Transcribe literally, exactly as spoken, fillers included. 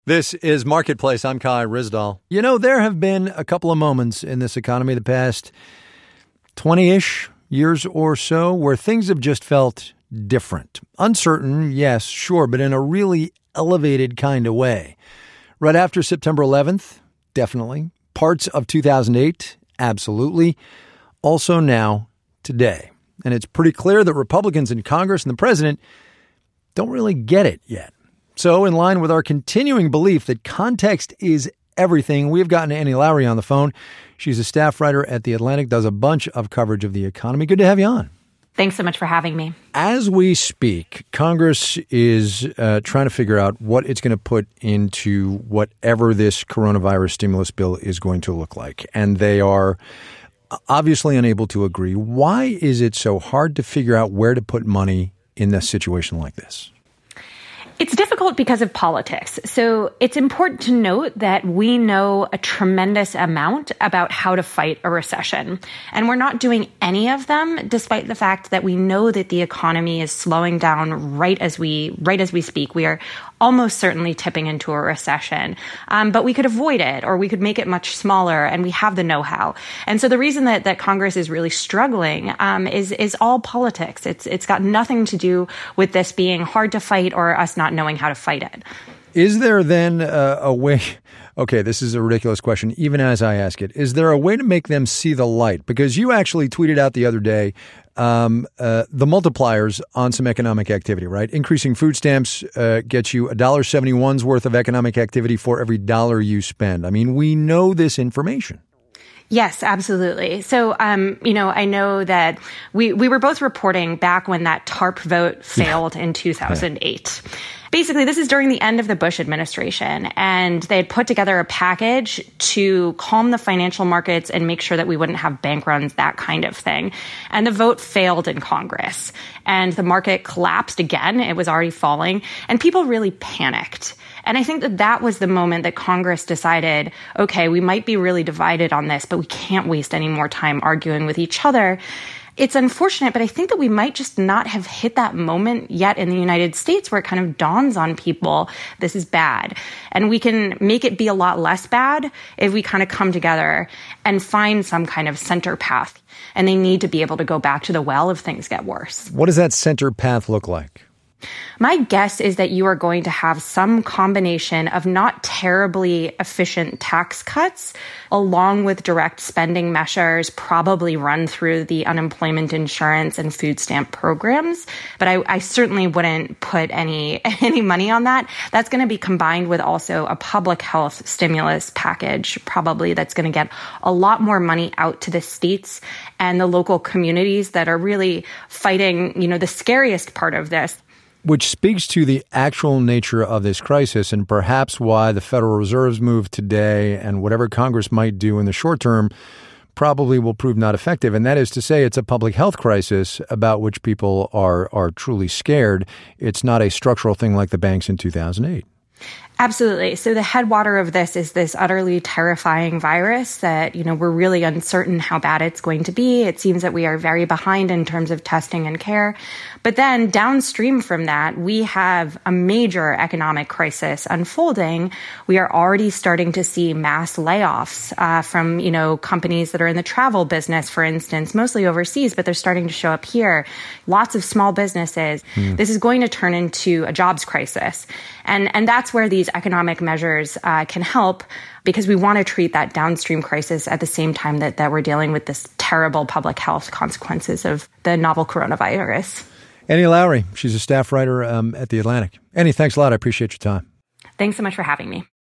This is Marketplace. I'm Kai Ryssdal. You know, there have been a couple of moments in this economy the past twenty-ish years or so where things have just felt different. Uncertain, yes, sure, but in a really elevated kind of way. Right after September eleventh, definitely. Parts of two thousand eight, absolutely. Also now, today. And it's pretty clear that Republicans in Congress and the president don't really get it yet. So, in line with our continuing belief that context is everything, we've gotten Annie Lowrey on the phone. She's a staff writer at The Atlantic, does a bunch of coverage of the economy. Good to have you on. Thanks so much for having me. As we speak, Congress is uh, trying to figure out what it's going to put into whatever this coronavirus stimulus bill is going to look like. And they are obviously unable to agree. Why is it so hard to figure out where to put money in a situation like this? It's difficult because of politics. So it's important to note that we know a tremendous amount about how to fight a recession. And we're not doing any of them, despite the fact that we know that the economy is slowing down right as we right as we speak. We are almost certainly tipping into a recession. Um, but we could avoid it, or we could make it much smaller, and we have the know-how. And so the reason that, that Congress is really struggling um, is is all politics. It's it's got nothing to do with this being hard to fight or us not knowing how to fight it. Is there then uh, a way? Okay, this is a ridiculous question, even as I ask it. Is there a way to make them see the light? Because you actually tweeted out the other day um, uh, the multipliers on some economic activity, right? Increasing food stamps uh, gets you one dollar seventy-one's worth of economic activity for every dollar you spend. I mean, we know this information. Yes, absolutely. So, um, you know, I know that we, we were both reporting back when that TARP vote failed in two thousand eight. Basically, this is during the end of the Bush administration, and they had put together a package to calm the financial markets and make sure that we wouldn't have bank runs, that kind of thing. And the vote failed in Congress, and the market collapsed again. It was already falling, and people really panicked. And I think that that was the moment that Congress decided, okay, we might be really divided on this, but we can't waste any more time arguing with each other. It's unfortunate, but I think that we might just not have hit that moment yet in the United States where it kind of dawns on people, this is bad. And we can make it be a lot less bad if we kind of come together and find some kind of center path. And they need to be able to go back to the well if things get worse. What does that center path look like? My guess is that you are going to have some combination of not terribly efficient tax cuts along with direct spending measures, probably run through the unemployment insurance and food stamp programs. But I, I certainly wouldn't put any, any money on that. That's going to be combined with also a public health stimulus package, probably that's going to get a lot more money out to the states and the local communities that are really fighting, you know, the scariest part of this. Which speaks to the actual nature of this crisis and perhaps why the Federal Reserve's move today and whatever Congress might do in the short term probably will prove not effective. And that is to say, it's a public health crisis about which people are are truly scared. It's not a structural thing like the banks in two thousand eight. Absolutely. So the headwater of this is this utterly terrifying virus that, you know, we're really uncertain how bad it's going to be. It seems that we are very behind in terms of testing and care. But then downstream from that, we have a major economic crisis unfolding. We are already starting to see mass layoffs uh, from, you know, companies that are in the travel business, for instance, mostly overseas, but they're starting to show up here. Lots of small businesses. Mm. This is going to turn into a jobs crisis. And, and that's where these economic measures uh, can help, because we want to treat that downstream crisis at the same time that, that we're dealing with this terrible public health consequences of the novel coronavirus. Annie Lowrey, she's a staff writer um, at The Atlantic. Annie, thanks a lot. I appreciate your time. Thanks so much for having me.